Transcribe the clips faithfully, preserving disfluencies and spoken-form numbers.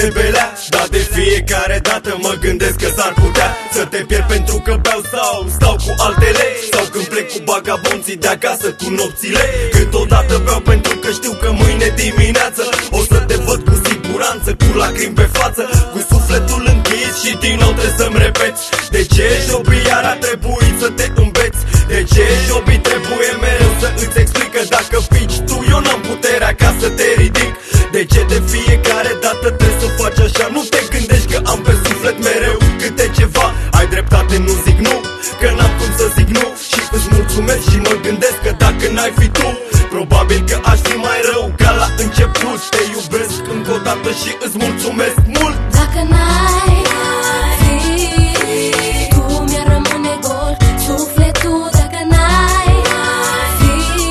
de belea, dar de fiecare dată mă gândesc că s-ar putea să te pierd pentru că beau sau stau cu altele, sau când plec cu bagabonții de acasă cu nopțile. Câteodată beau pentru că știu că mâine dimineață o să te văd cu siguranță, cu lacrimi pe față, cu sufletul închis și din nou trebuie să-mi repeți: de ce jobii iar a trebuit să te îmbeți? De ce jobii trebuie mereu să îți explic că dacă pici tu, eu n-am puterea ca să te ridic? De ce de fiecare dată trebuie să faci așa? Nu te gândești că am pe suflet mereu câte ceva? Ai dreptate, nu zic nu, că n-am cum să zic nu. Și îți mulțumesc și mă gândesc că dacă n-ai fi tu, probabil că aș fi mai rău ca la început. Te iubesc încă o dată și îți mulțumesc mult. Dacă n-ai fi tu, mi-ar rămâne gol sufletul. Dacă n-ai fi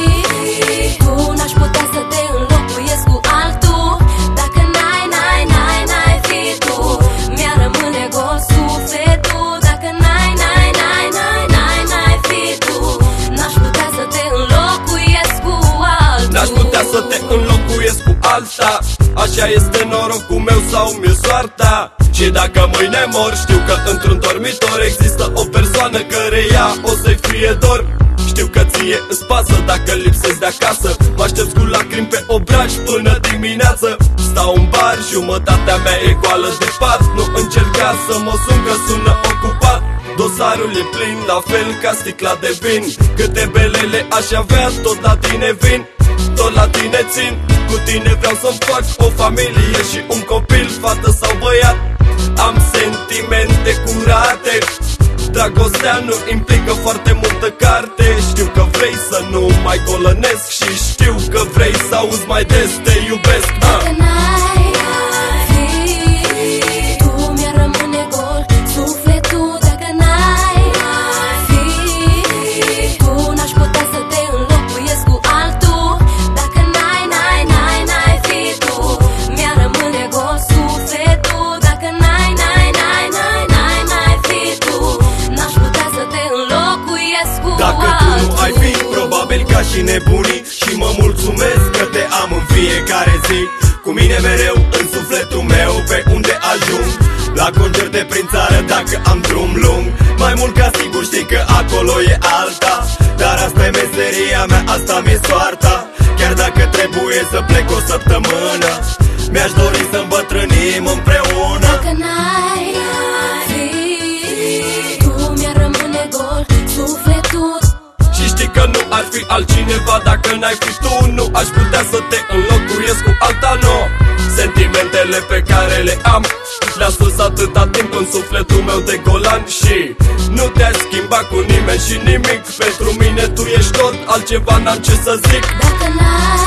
tu, n-aș putea să te înlocuiesc cu altul. Dacă n-ai, n-ai, n-ai, n-ai fi tu, mi-ar rămâne gol sufletul. Dacă n-ai, n-ai, n-ai, n-ai, n-ai, n-ai fi tu, n-aș putea să te înlocuiesc cu altul. N-aș putea să te înlocuiesc cu alta. Așa este norocul meu sau mi-e soarta. Și dacă mâine mor, știu că într-un dormitor există o persoană căreia o să-i fie dor. Știu că ție îți pasă dacă lipsesc de acasă. Mă aștepți cu lacrimi pe obraj până dimineață. Stau în bar, jumătatea mea e goală de pat. Nu încerca să mă sun că sună ocupat. Dosarul e plin, la fel ca sticla de vin. Câte belele aș avea, tot la tine vin, tot la tine țin. Cu tine vreau să-mi fac o familie și un copil, fată sau băiat. Am sentimente curate, dragostea nu implică foarte multă carte. Știu că vrei să nu mai golănesc și știu că vrei să auzi mai des: te iubesc. Dacă n-ai fi tu, mi-ar rămâne gol sufletul. Dacă n-ai fi tu, n-aș putea să te înlocuiesc cu altul. Dacă n-ai, n-ai, n-ai, n-ai fi tu, mi-ar rămâne gol sufletul. Dacă n-ai, n-ai, n-ai, n-ai, n-ai, n-ai fi tu, n-aș putea să te înlocuiesc cu Dacă altul. tu nu ai fi, probabil ca și nebunii. Și mă mulțumesc că te am în fiecare zi, cu mine mereu în sufletul meu pe unde ajung. La concerte prin țară dacă am drum lung, mai mult ca sigur știi că acolo e alta. Dar asta e meseria mea, asta mi-e soarta. Chiar dacă trebuie să plec o săptămână, mi-aș dori să îmbătrânim împreună. Dacă n-ai fi tu, mi-ar rămâne gol sufletul. Și știi că nu ar fi altcineva dacă n-ai fi tu. Nu aș putea să te înlocuiesc cu alta, nu. Sentimentele pe care le am le-am spus atâta timp în sufletul meu de golan. Și nu te-ai schimbat cu nimeni și nimic. Pentru mine tu ești tot, altceva n-am ce să zic. Dacă n-ai